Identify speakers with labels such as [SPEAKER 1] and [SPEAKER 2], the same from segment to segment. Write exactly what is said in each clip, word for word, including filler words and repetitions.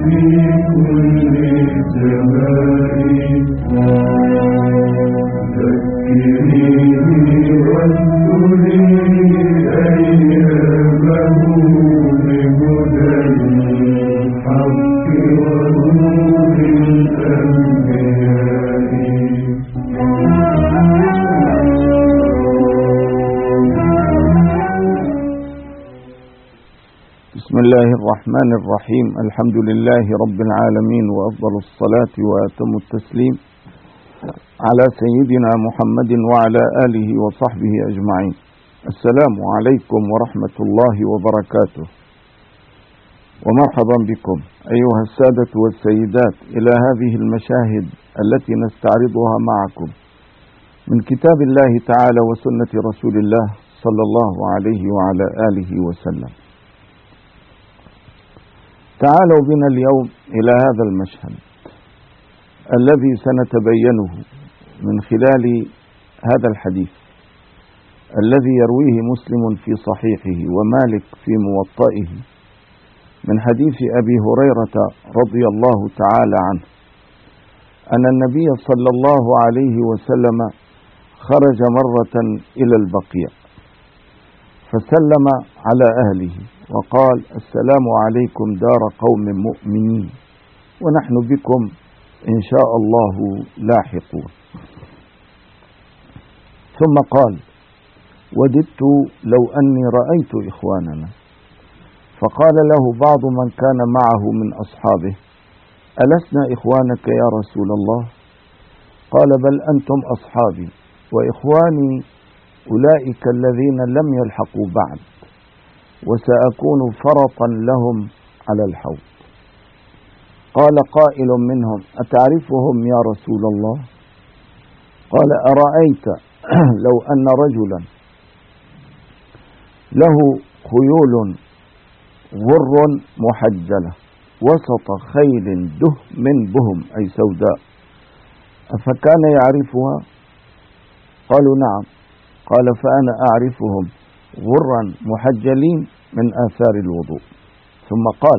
[SPEAKER 1] بسم الله الرحمن الرحيم. الحمد لله رب العالمين، وأفضل الصلاة وأتم التسليم على سيدنا محمد وعلى آله وصحبه أجمعين. السلام عليكم ورحمة الله وبركاته، ومرحبا بكم أيها السادة والسيدات إلى هذه المشاهد التي نستعرضها معكم من كتاب الله تعالى وسنة رسول الله صلى الله عليه وعلى آله وسلم. تعالوا بنا اليوم إلى هذا المشهد الذي سنتبينه من خلال هذا الحديث الذي يرويه مسلم في صحيحه ومالك في موطئه من حديث أبي هريرة رضي الله تعالى عنه أن النبي صلى الله عليه وسلم خرج مرة إلى البقيع فسلم على أهله وقال: السلام عليكم دار قوم مؤمنين ونحن بكم إن شاء الله لاحقون. ثم قال: وددت لو أني رأيت إخواننا. فقال له بعض من كان معه من أصحابه: ألسنا إخوانك يا رسول الله؟ قال: بل أنتم أصحابي، وإخواني أولئك الذين لم يلحقوا بعد، وسأكون فرطا لهم على الحوض. قال قائل منهم: أتعرفهم يا رسول الله؟ قال: أرأيت لو أن رجلا له خيول غر محجلة وسط خيل دهم بهم أي سوداء، أفكان يعرفها؟ قالوا: نعم. قال: فأنا أعرفهم غرا محجلين من آثار الوضوء. ثم قال: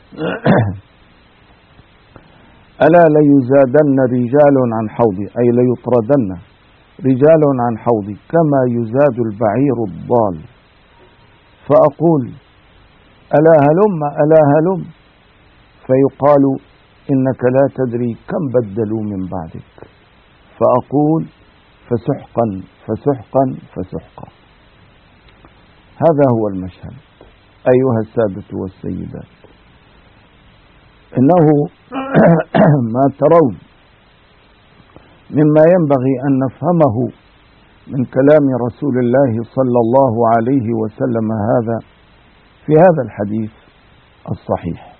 [SPEAKER 1] ألا ليزادن رجال عن حوضي، أي ليطردن رجال عن حوضي كما يزاد البعير الضال، فأقول: ألا هلم ألا هلم، فيقال: إنك لا تدري كم بدلوا من بعدك، فأقول: فسحقا فسحقا فسحقا. هذا هو المشهد أيها السادة والسيدات. إنه ما ترون مما ينبغي أن نفهمه من كلام رسول الله صلى الله عليه وسلم هذا في هذا الحديث الصحيح.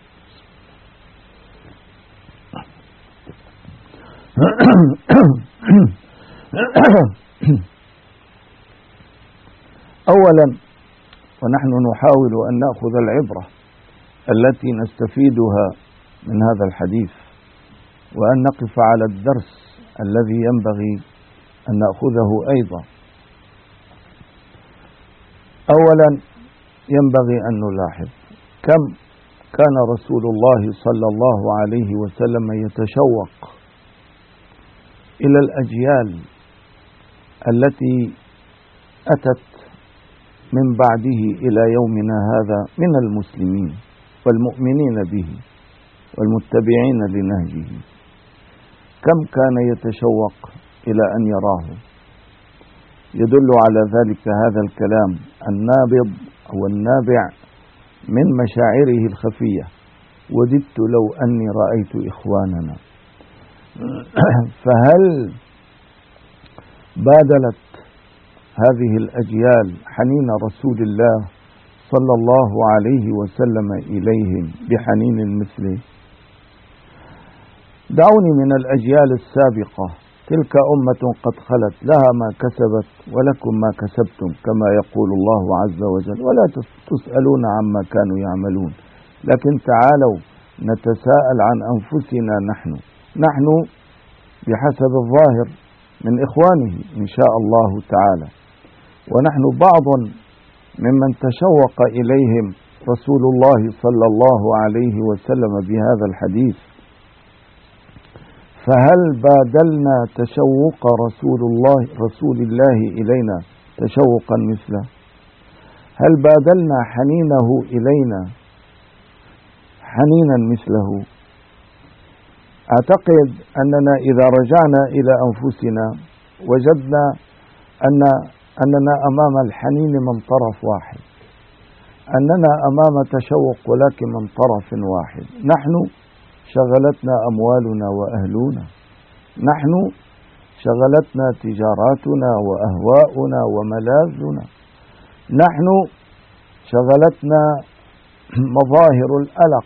[SPEAKER 1] أولا، ونحن نحاول أن نأخذ العبرة التي نستفيدها من هذا الحديث، وأن نقف على الدرس الذي ينبغي أن نأخذه أيضا. أولا، ينبغي أن نلاحظ كم كان رسول الله صلى الله عليه وسلم يتشوق إلى الأجيال التي أتت من بعده إلى يومنا هذا من المسلمين والمؤمنين به والمتبعين لنهجه. كم كان يتشوق إلى أن يراه. يدل على ذلك هذا الكلام النابض أو النابع من مشاعره الخفية: وددت لو أني رأيت إخواننا. فهل بادلت هذه الأجيال حنين رسول الله صلى الله عليه وسلم إليهم بحنين مثله؟ دعوني من الأجيال السابقة، تلك أمة قد خلت، لها ما كسبت ولكم ما كسبتم، كما يقول الله عز وجل: ولا تسألون عما كانوا يعملون. لكن تعالوا نتساءل عن أنفسنا نحن نحن بحسب الظاهر من إخوانه إن شاء الله تعالى، ونحن بعض ممن تشوق إليهم رسول الله صلى الله عليه وسلم بهذا الحديث، فهل بادلنا تشوق رسول الله رسول الله إلينا تشوقا مثله؟ هل بادلنا حنينه إلينا حنينا مثله؟ أعتقد أننا إذا رجعنا إلى أنفسنا وجدنا أن أننا أمام الحنين من طرف واحد، أننا أمام تشوق ولكن من طرف واحد. نحن شغلتنا أموالنا وأهلنا، نحن شغلتنا تجاراتنا وأهواؤنا وملاذنا، نحن شغلتنا مظاهر الألق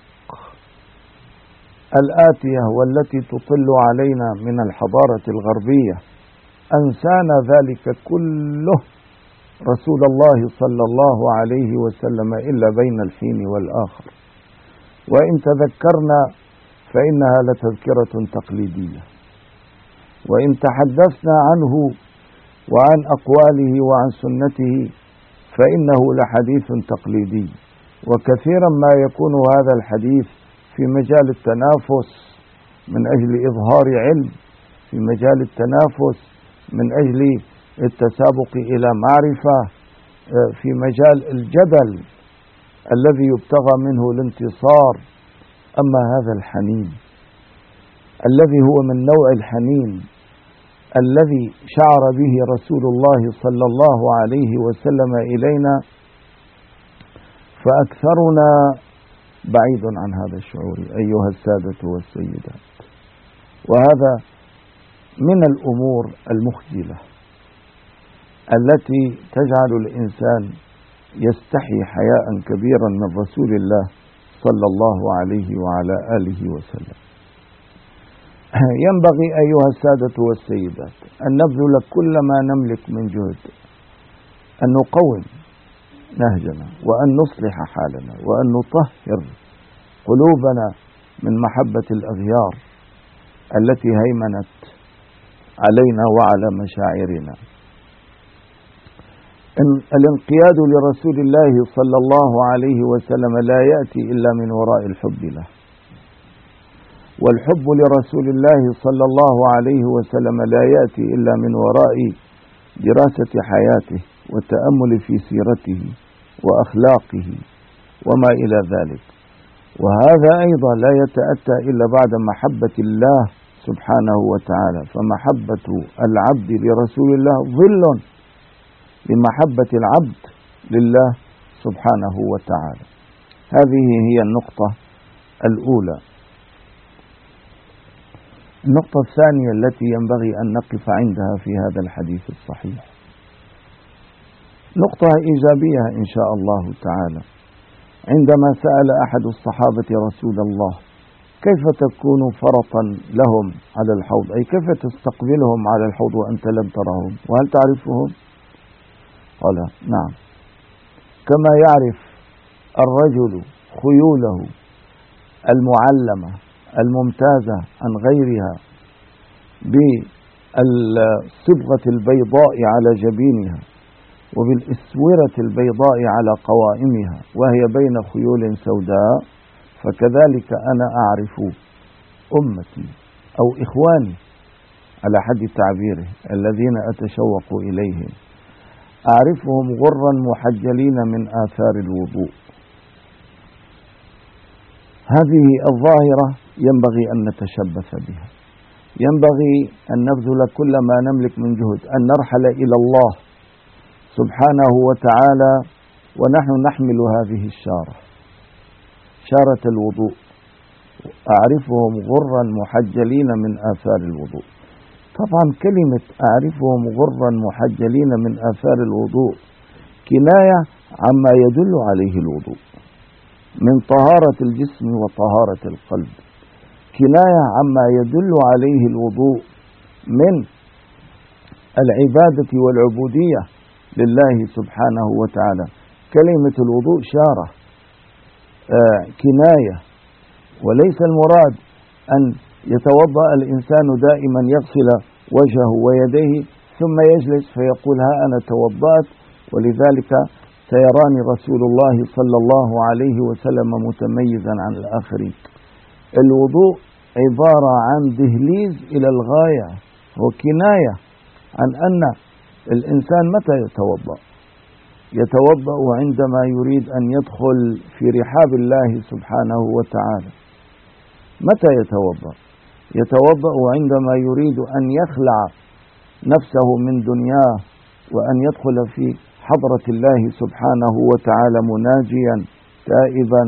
[SPEAKER 1] الآتية والتي تطل علينا من الحضارة الغربية. أنسانا ذلك كله رسول الله صلى الله عليه وسلم إلا بين الحين والآخر، وإن تذكرنا فإنها لتذكرة تقليدية، وإن تحدثنا عنه وعن أقواله وعن سنته فإنه لحديث تقليدي. وكثيرا ما يكون هذا الحديث في مجال التنافس من أجل إظهار علم، في مجال التنافس من أجل التسابق إلى معرفة، في مجال الجدل الذي يبتغى منه الانتصار. أما هذا الحنين الذي هو من نوع الحنين الذي شعر به رسول الله صلى الله عليه وسلم إلينا، فأكثرنا بعيد عن هذا الشعور أيها السادة والسيدات. وهذا من الأمور المخجلة التي تجعل الإنسان يستحي حياء كبيرا من رسول الله صلى الله عليه وعلى آله وسلم. ينبغي أيها السادة والسيدات أن نبذل كل ما نملك من جهد أن نقوم نهجنا، وأن نصلح حالنا، وأن نطهر قلوبنا من محبة الأغيار التي هيمنت علينا وعلى مشاعرنا. الانقياد لرسول الله صلى الله عليه وسلم لا يأتي إلا من وراء الحب له، والحب لرسول الله صلى الله عليه وسلم لا يأتي إلا من وراء دراسة حياته والتأمل في سيرته وأخلاقه وما إلى ذلك. وهذا أيضا لا يتأتى إلا بعد محبة الله سبحانه وتعالى، فمحبة العبد لرسول الله ظل لمحبة العبد لله سبحانه وتعالى. هذه هي النقطة الأولى. النقطة الثانية التي ينبغي أن نقف عندها في هذا الحديث الصحيح نقطة إيجابية إن شاء الله تعالى. عندما سأل أحد الصحابة رسول الله كيف تكون فرطا لهم على الحوض، أي كيف تستقبلهم على الحوض وأنت لم ترهم وهل تعرفهم؟ قال نعم، كما يعرف الرجل خيوله المعلمة الممتازة عن غيرها بالصبغة البيضاء على جبينها وبالإسورة البيضاء على قوائمها وهي بين خيول سوداء، فكذلك أنا أعرف أمتي أو إخواني على حد تعبيره الذين أتشوق إليهم، أعرفهم غرا محجلين من آثار الوضوء. هذه الظاهرة ينبغي أن نتشبث بها، ينبغي أن نبذل كل ما نملك من جهد أن نرحل إلى الله سبحانه وتعالى ونحن نحمل هذه الشارة، شارة الوضوء. أعرفهم غرا محجلين من آثار الوضوء. طبعا كلمة أعرفهم غرا محجلين من آثار الوضوء كناية عما يدل عليه الوضوء من طهارة الجسم وطهارة القلب، كناية عما يدل عليه الوضوء من العبادة والعبودية لله سبحانه وتعالى. كلمة الوضوء شارة آه كناية، وليس المراد أن يتوضأ الإنسان دائما يغسل وجهه ويديه ثم يجلس فيقول ها أنا توضأت ولذلك سيراني رسول الله صلى الله عليه وسلم متميزا عن الآخرين. الوضوء عبارة عن دهليز إلى الغاية، وكناية عن أن الإنسان متى يتوضأ؟ يتوضأ عندما يريد أن يدخل في رحاب الله سبحانه وتعالى. متى يتوضأ؟ يتوضأ عندما يريد أن يخلع نفسه من دنياه وأن يدخل في حضرة الله سبحانه وتعالى مناجيا تائبا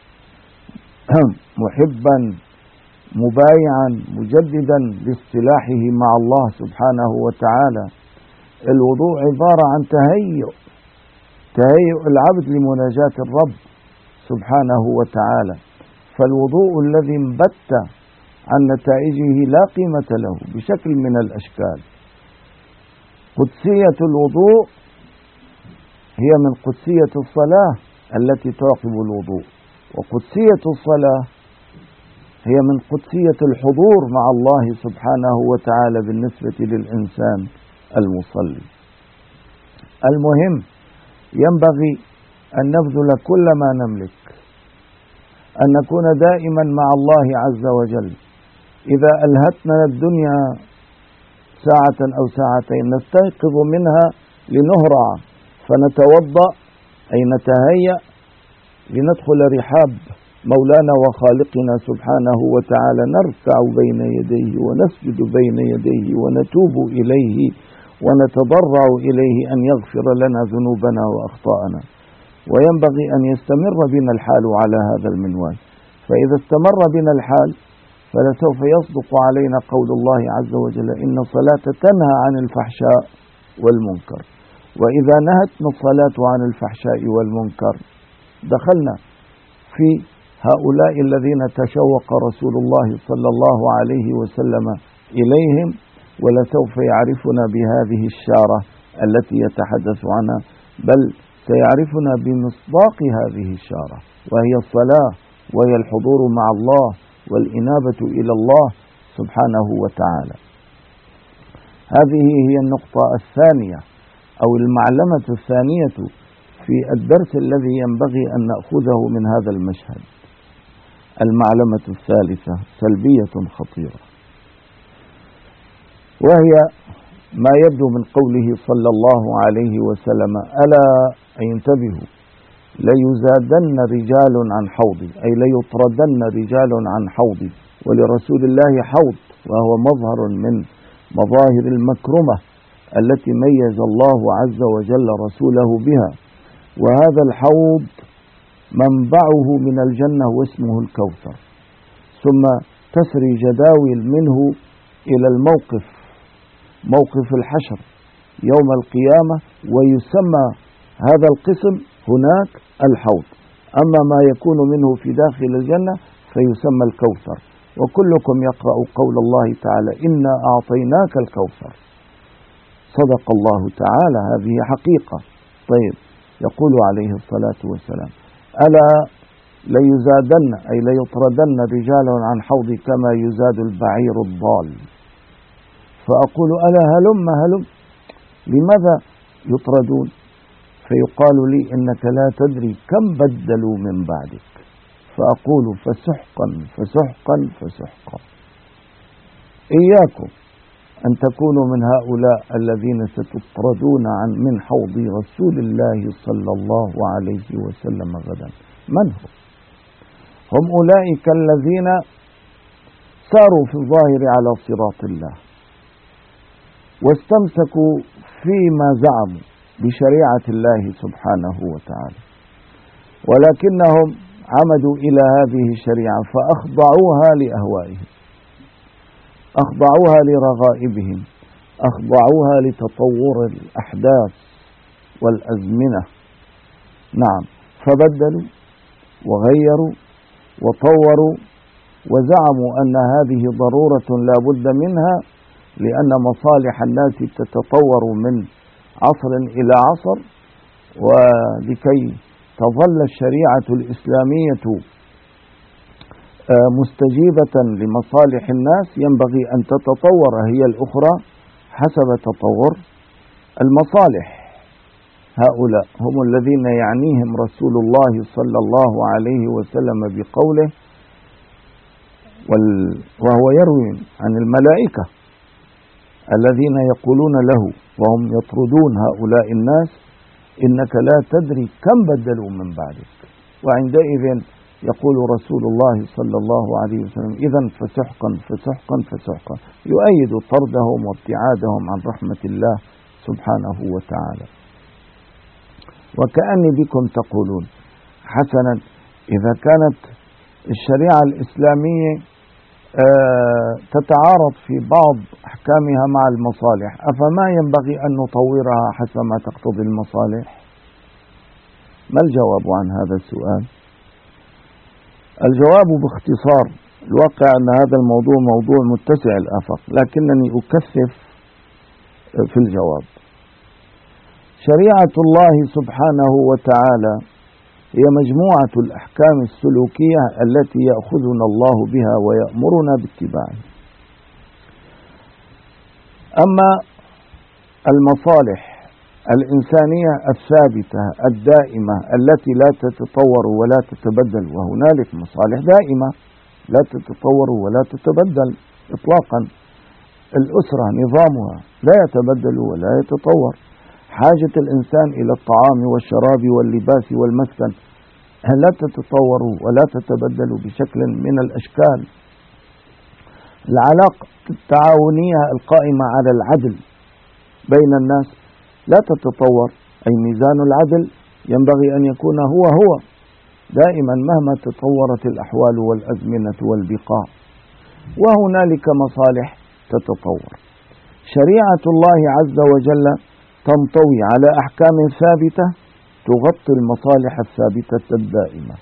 [SPEAKER 1] محبا مبايعا مجددا لاصطلاحه مع الله سبحانه وتعالى. الوضوء عبارة عن تهيؤ تهيؤ العبد لمناجاة الرب سبحانه وتعالى. فالوضوء الذي انبت عن نتائجه لا قيمة له بشكل من الأشكال. قدسية الوضوء هي من قدسية الصلاة التي تعقب الوضوء، وقدسية الصلاة هي من قدسية الحضور مع الله سبحانه وتعالى بالنسبة للإنسان المصلي. المهم ينبغي أن نبذل كل ما نملك، أن نكون دائما مع الله عز وجل. إذا ألهتنا الدنيا ساعة أو ساعتين نستيقظ منها لنهرع فنتوضأ أي نتهيأ لندخل رحاب مولانا وخالقنا سبحانه وتعالى، نركع بين يديه ونسجد بين يديه ونتوب إليه ونتضرع إليه أن يغفر لنا ذنوبنا وأخطاءنا. وينبغي أن يستمر بنا الحال على هذا المنوال، فإذا استمر بنا الحال فلسوف يصدق علينا قول الله عز وجل: إن الصلاة تنهى عن الفحشاء والمنكر. وإذا نهتنا الصلاة عن الفحشاء والمنكر دخلنا في هؤلاء الذين تشوق رسول الله صلى الله عليه وسلم إليهم، ولسوف يعرفنا بهذه الشارة التي يتحدث عنها، بل سيعرفنا بمصداق هذه الشارة، وهي الصلاة، وهي الحضور مع الله والإنابة إلى الله سبحانه وتعالى. هذه هي النقطة الثانية أو المعلمة الثانية في الدرس الذي ينبغي أن نأخذه من هذا المشهد. المعلمة الثالثة سلبية خطيرة، وهي ما يبدو من قوله صلى الله عليه وسلم: ألا انتبهوا ليزادن رجال عن حوضي، أي ليطردن رجال عن حوضي. ولرسول الله حوض، وهو مظهر من مظاهر المكرمة التي ميز الله عز وجل رسوله بها. وهذا الحوض منبعه من الجنة واسمه الكوثر، ثم تسري جداول منه إلى الموقف، موقف الحشر يوم القيامة، ويسمى هذا القسم هناك الحوض. أما ما يكون منه في داخل الجنة فيسمى الكوثر. وكلكم يقرأ قول الله تعالى: إنا أعطيناك الكوثر. صدق الله تعالى، هذه حقيقة. طيب، يقول عليه الصلاة والسلام: ألا ليزادن أي ليطردن رجال عن حوضي كما يزاد البعير الضال. فأقول: ألا هلم هلم، لماذا يطردون؟ فيقال لي: إنك لا تدري كم بدلوا من بعدك. فأقول: فسحقا فسحقا فسحقا. إياكم أن تكونوا من هؤلاء الذين ستطردون عن من حوض رسول الله صلى الله عليه وسلم غدا. من هم؟ هم أولئك الذين ساروا في الظاهر على صراط الله، واستمسكوا فيما زعموا بشريعة الله سبحانه وتعالى، ولكنهم عمدوا إلى هذه الشريعة فأخضعوها لأهوائهم، أخضعوها لرغائبهم، أخضعوها لتطور الأحداث والأزمنة. نعم، فبدلوا وغيروا وطوروا وزعموا أن هذه ضرورة لا بد منها، لأن مصالح الناس تتطور من عصر إلى عصر، ولكي تظل الشريعة الإسلامية مستجيبة لمصالح الناس ينبغي أن تتطور هي الأخرى حسب تطور المصالح. هؤلاء هم الذين يعنيهم رسول الله صلى الله عليه وسلم بقوله، وهو يروي عن الملائكة الذين يقولون له وهم يطردون هؤلاء الناس: إنك لا تدري كم بدلوا من بعدك. وعندئذ يقول رسول الله صلى الله عليه وسلم: إذن فسحقا فسحقا فسحقا، يؤيد طردهم وابتعادهم عن رحمة الله سبحانه وتعالى. وكأني بكم تقولون: حسنا، إذا كانت الشريعة الإسلامية تتعارض في بعض أحكامها مع المصالح، أفما ينبغي أن نطورها حسب ما تقتضي المصالح؟ ما الجواب عن هذا السؤال؟ الجواب باختصار، الواقع أن هذا الموضوع موضوع متسع الآفاق، لكنني أكثف في الجواب. شريعة الله سبحانه وتعالى هي مجموعة الأحكام السلوكية التي يأخذنا الله بها ويأمرنا باتباعها. أما المصالح الإنسانية الثابتة الدائمة التي لا تتطور ولا تتبدل، وهنالك مصالح دائمة لا تتطور ولا تتبدل إطلاقا. الأسرة نظامها لا يتبدل ولا يتطور، حاجة الإنسان إلى الطعام والشراب واللباس والمسكن لا تتطور ولا تتبدل بشكل من الأشكال. العلاقة التعاونية القائمة على العدل بين الناس لا تتطور، أي ميزان العدل ينبغي أن يكون هو هو دائما مهما تطورت الأحوال والأزمنة والبقاع. وهنالك مصالح تتطور. شريعة الله عز وجل تنطوي على أحكام ثابتة تغطي المصالح الثابتة الدائمة،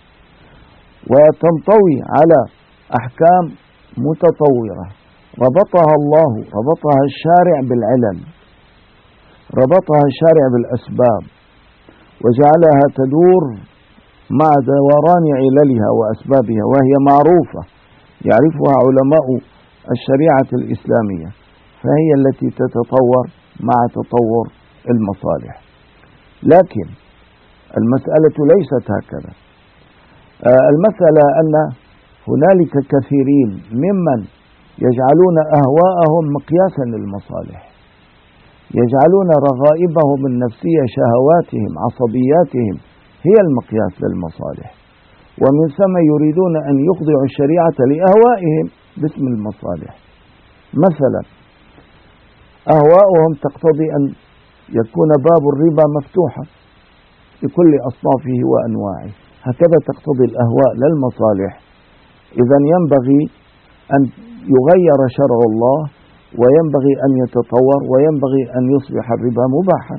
[SPEAKER 1] وتنطوي على أحكام متطورة ربطها الله، ربطها الشارع بالعلل، ربطها الشارع بالأسباب، وجعلها تدور مع دوران عللها وأسبابها، وهي معروفة يعرفها علماء الشريعة الإسلامية، فهي التي تتطور مع تطور المصالح. لكن المسألة ليست هكذا. المسألة أن هنالك كثيرين ممن يجعلون أهواءهم مقياسا للمصالح، يجعلون رغائبهم النفسية، شهواتهم، عصبياتهم هي المقياس للمصالح، ومن ثم يريدون أن يخضعوا الشريعة لأهوائهم باسم المصالح. مثلا أهواؤهم تقتضي أن يكون باب الربا مفتوحا بكل أصنافه وأنواعه، هكذا تقتضي الأهواء للمصالح. إذا ينبغي أن يغير شرع الله، وينبغي أن يتطور، وينبغي أن يصبح الربا مباحا.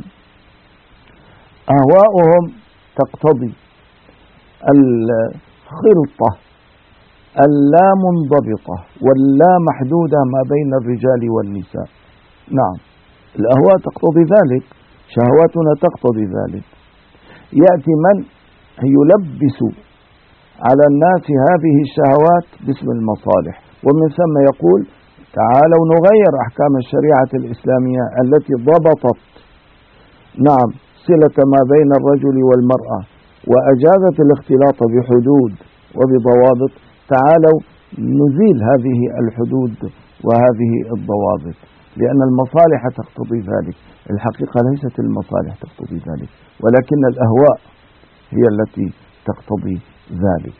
[SPEAKER 1] أهواؤهم تقتضي الخلطة اللا منضبطة واللا محدودة ما بين الرجال والنساء. نعم، الأهواء تقتضي ذلك، شهواتنا تقتضي ذلك. يأتي من يلبس على الناس هذه الشهوات باسم المصالح، ومن ثم يقول: تعالوا نغير أحكام الشريعة الإسلامية التي ضبطت نعم صلة ما بين الرجل والمرأة وأجازت الاختلاط بحدود وبضوابط، تعالوا نزيل هذه الحدود وهذه الضوابط، لأن المصالح تقتضي ذلك. الحقيقة ليست المصالح تقتضي ذلك، ولكن الأهواء هي التي تقتضي ذلك.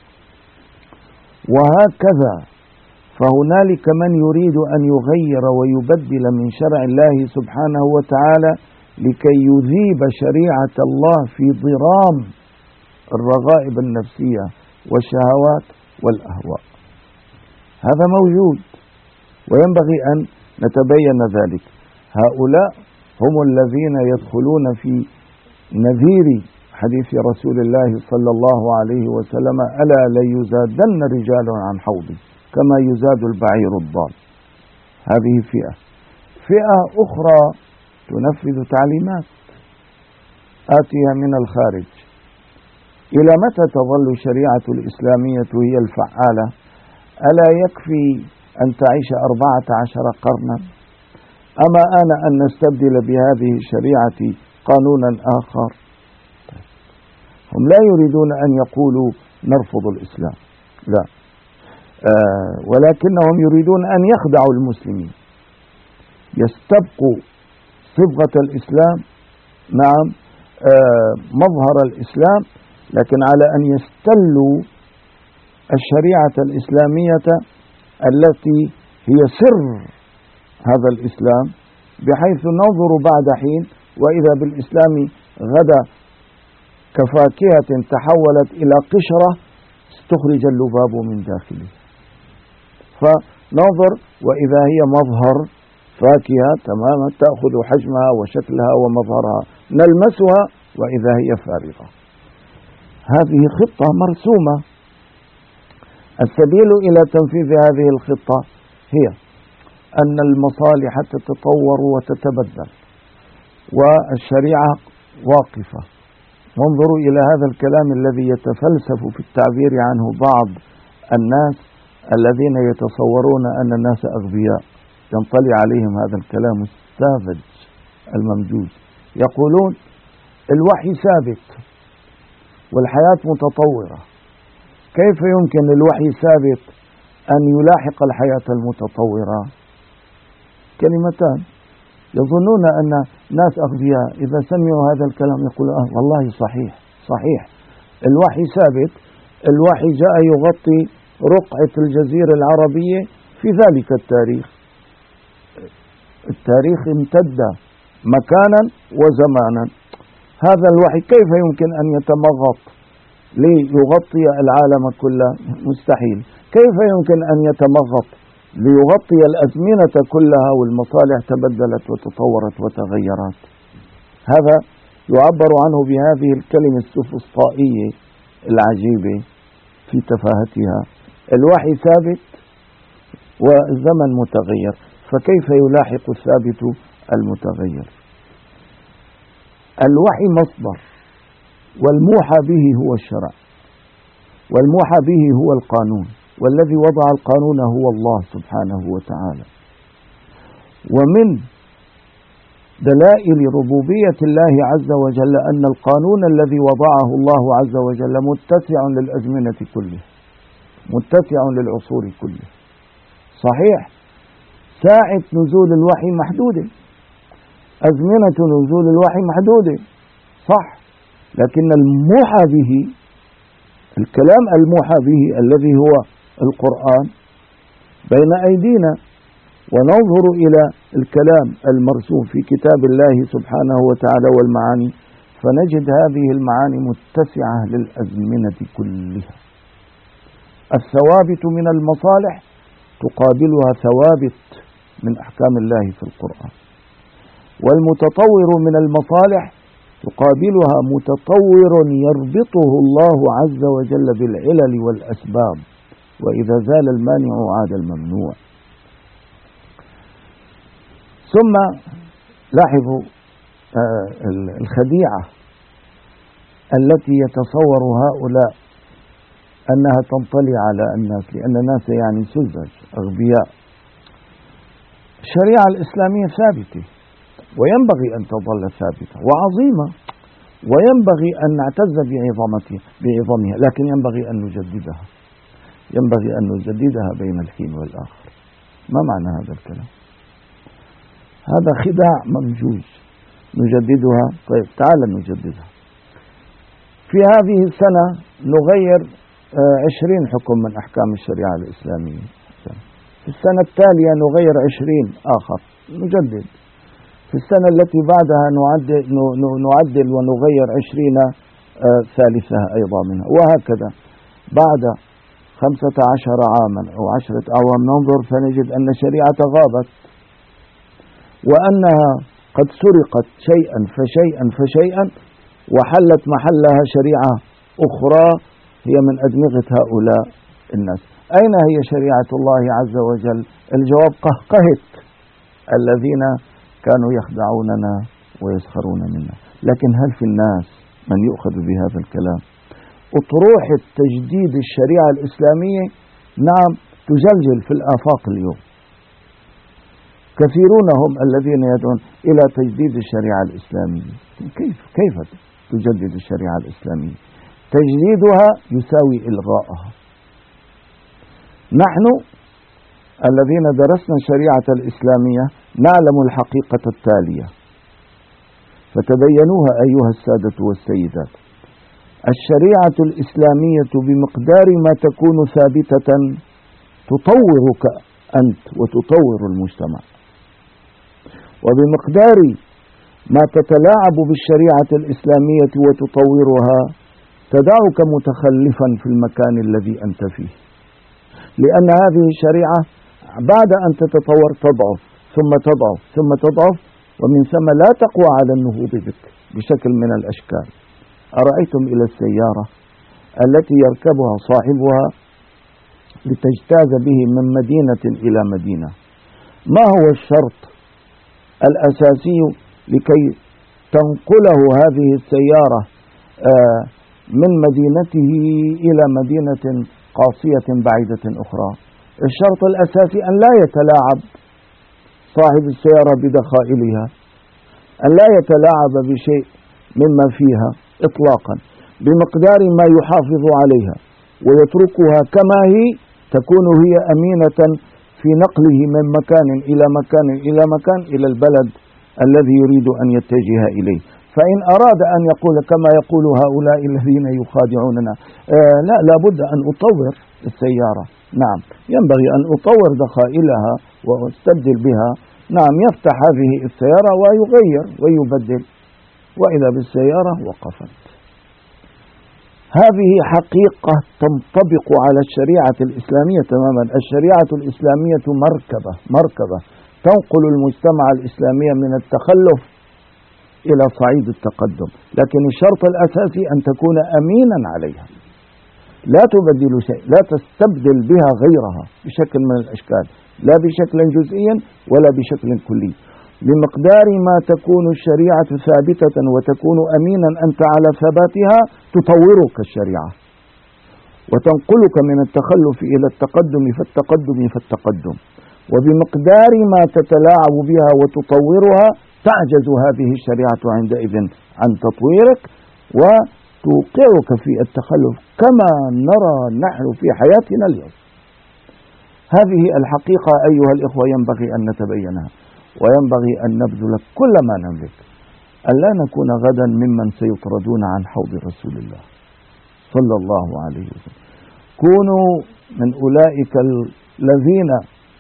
[SPEAKER 1] وهكذا فهنالك من يريد أن يغير ويبدل من شرع الله سبحانه وتعالى لكي يذيب شريعة الله في ضرام الرغائب النفسية والشهوات والأهواء. هذا موجود وينبغي أن نتبين ذلك. هؤلاء هم الذين يدخلون في نذير حديث رسول الله صلى الله عليه وسلم: ألا ليزادن رجال عن حوضي كما يزاد البعير الضال. هذه فئة. فئة أخرى تنفذ تعليمات آتية من الخارج. إلى متى تظل الشريعة الإسلامية هي الفعالة؟ ألا يكفي أن تعيش أربعة عشر قرنا؟ أما آن أن نستبدل بهذه الشريعة قانونا آخر. هم لا يريدون أن يقولوا نرفض الإسلام، لا، آه ولكنهم يريدون أن يخدعوا المسلمين، يستبقوا صبغة الإسلام، نعم، آه مظهر الإسلام، لكن على أن يستلوا الشريعة الإسلامية التي هي سر هذا الإسلام، بحيث ننظر بعد حين وإذا بالإسلام غدا كفاكهة تحولت إلى قشرة استخرج اللباب من داخله، فننظر وإذا هي مظهر فاكهة تماما تأخذ حجمها وشكلها ومظهرها، نلمسها وإذا هي فارغة. هذه خطة مرسومة. السبيل إلى تنفيذ هذه الخطة هي أن المصالح تتطور وتتبدل والشريعة واقفة. وانظروا إلى هذا الكلام الذي يتفلسف في التعبير عنه بعض الناس الذين يتصورون أن الناس أغبياء، ينطلي عليهم هذا الكلام الساذج الممجوز. يقولون الوحي ثابت والحياة متطورة، كيف يمكن للوحي ثابت أن يلاحق الحياة المتطورة؟ كلمتان يظنون أن ناس أغبياء إذا سمعوا هذا الكلام يقولوا آه والله صحيح صحيح، الوحي ثابت، الوحي جاء يغطي رقعة الجزيرة العربية في ذلك التاريخ، التاريخ امتد مكانا وزمانا، هذا الوحي كيف يمكن أن يتمغط ليغطي العالم كله؟ مستحيل. كيف يمكن أن يتمغط ليغطي الأزمنة كلها والمصالح تبدلت وتطورت وتغيرت؟ هذا يعبر عنه بهذه الكلمة السفسطائية العجيبة في تفاهتها، الوحي ثابت والزمن متغير، فكيف يلاحق الثابت المتغير؟ الوحي مصدر، والموحى به هو الشرع، والموحى به هو القانون، والذي وضع القانون هو الله سبحانه وتعالى. ومن دلائل ربوبية الله عز وجل أن القانون الذي وضعه الله عز وجل متسع للأزمنة كلها، متسع للعصور كلها. صحيح ساعة نزول الوحي محدودة، أزمنة نزول الوحي محدودة، صح، لكن الموحى به، الكلام الموحى به الذي هو القرآن بين أيدينا، وننظر إلى الكلام المرسوم في كتاب الله سبحانه وتعالى والمعاني، فنجد هذه المعاني متسعة للأزمنة كلها. الثوابت من المصالح تقابلها ثوابت من أحكام الله في القرآن، والمتطور من المصالح يقابلها متطور يربطه الله عز وجل بالعلل والأسباب، وإذا زال المانع عاد الممنوع. ثم لاحظوا الخديعة التي يتصور هؤلاء أنها تنطلي على الناس، لأن الناس يعني سذج أغبياء. الشريعة الإسلامية ثابتة وينبغي أن تظل ثابتة وعظيمة، وينبغي أن نعتز بعظمها، لكن ينبغي أن نجددها، ينبغي أن نجددها بين الحين والآخر. ما معنى هذا الكلام؟ هذا خداع ممجوز. نجددها، طيب تعال نجددها. في هذه السنة نغير عشرين حكم من أحكام الشريعة الإسلامية، في السنة التالية نغير عشرين آخر، نجدد. في السنة التي بعدها نعدل, نعدل ونغير عشرين ثالثها أيضا منها، وهكذا. بعد خمسة عشر عاما أو عشرة أعوام ننظر فنجد أن الشريعة غابت، وأنها قد سرقت شيئا فشيئا فشيئا، وحلت محلها شريعة أخرى هي من أدمغة هؤلاء الناس. أين هي شريعة الله عز وجل؟ الجواب قهقهت الذين كانوا يخدعوننا ويسخرون منا. لكن هل في الناس من يؤخذ بهذا الكلام؟ أطروحة تجديد الشريعة الإسلامية نعم تجلجل في الآفاق اليوم، كثيرون هم الذين يدعون إلى تجديد الشريعة الإسلامية. كيف كيف تجدد الشريعة الإسلامية؟ تجديدها يساوي إلغائها. نحن الذين درسنا الشريعة الإسلامية نعلم الحقيقة التالية، فتبينوها أيها السادة والسيدات. الشريعة الإسلامية بمقدار ما تكون ثابتة تطورك أنت وتطور المجتمع، وبمقدار ما تتلاعب بالشريعة الإسلامية وتطورها تدعك متخلفا في المكان الذي أنت فيه، لأن هذه الشريعة بعد أن تتطور تضعف ثم تضعف ثم تضعف، ومن ثم لا تقوى على النهوض بك بشكل من الأشكال. أرأيتم إلى السيارة التي يركبها صاحبها لتجتاز به من مدينة إلى مدينة، ما هو الشرط الأساسي لكي تنقله هذه السيارة من مدينته إلى مدينة قاصية بعيدة أخرى؟ الشرط الأساسي أن لا يتلاعب صاحب السيارة بدخائلها، أن لا يتلاعب بشيء مما فيها إطلاقا، بمقدار ما يحافظ عليها ويتركها كما هي تكون هي أمينة في نقله من مكان إلى مكان إلى مكان إلى البلد الذي يريد أن يتجه إليه. فإن أراد أن يقول كما يقول هؤلاء الذين يخادعوننا آه لا لابد أن أطور السيارة، نعم ينبغي أن أطور دخائلها وأستبدل بها، نعم يفتح هذه السيارة ويغير ويبدل، وإذا بالسيارة وقفت. هذه حقيقة تنطبق على الشريعة الإسلامية تماما. الشريعة الإسلامية مركبة مركبة تنقل المجتمع الإسلامي من التخلف إلى صعيد التقدم، لكن الشرط الأساسي أن تكون أمينا عليها، لا تبدل شيء، لا تستبدل بها غيرها بشكل من الأشكال، لا بشكل جزئي ولا بشكل كلي. بمقدار ما تكون الشريعة ثابتة وتكون أمينا أنت على ثباتها تطورك الشريعة وتنقلك من التخلف إلى التقدم فالتقدم فالتقدم، وبمقدار ما تتلاعب بها وتطورها تعجز هذه الشريعة عندئذ عن تطويرك وتوقعك في التخلف كما نرى نحن في حياتنا اليوم. هذه الحقيقة أيها الإخوة ينبغي أن نتبينها، وينبغي أن نبذل كل ما نملك أن لا نكون غدا ممن سيطردون عن حوض رسول الله صلى الله عليه وسلم. كونوا من أولئك الذين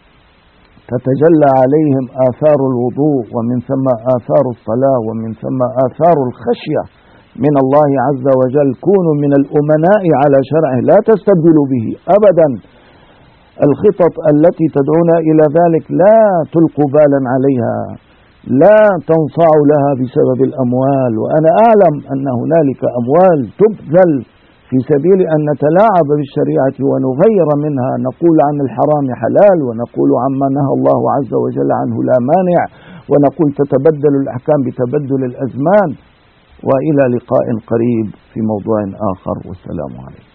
[SPEAKER 1] تتجلى عليهم آثار الوضوء ومن ثم آثار الصلاة ومن ثم آثار الخشية من الله عز وجل. كونوا من الأمناء على شرعه، لا تستبدلوا به أبدا. الخطط التي تدعونا إلى ذلك لا تلقوا بالا عليها، لا تنصاعوا لها بسبب الأموال، وأنا أعلم أن هنالك أموال تبذل في سبيل أن نتلاعب بالشريعة ونغير منها، نقول عن الحرام حلال ونقول عما نهى الله عز وجل عنه لا مانع، ونقول تتبدل الأحكام بتبدل الأزمان. وإلى لقاء قريب في موضوع آخر، والسلام عليكم.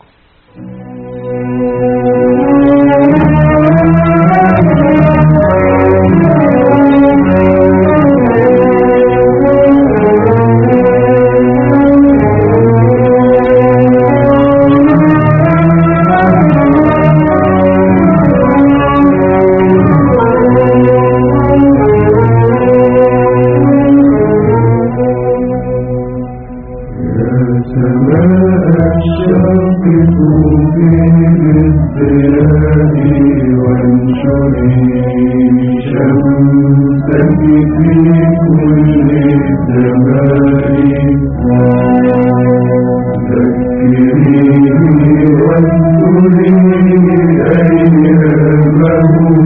[SPEAKER 2] ذكريني واذكريني أيامه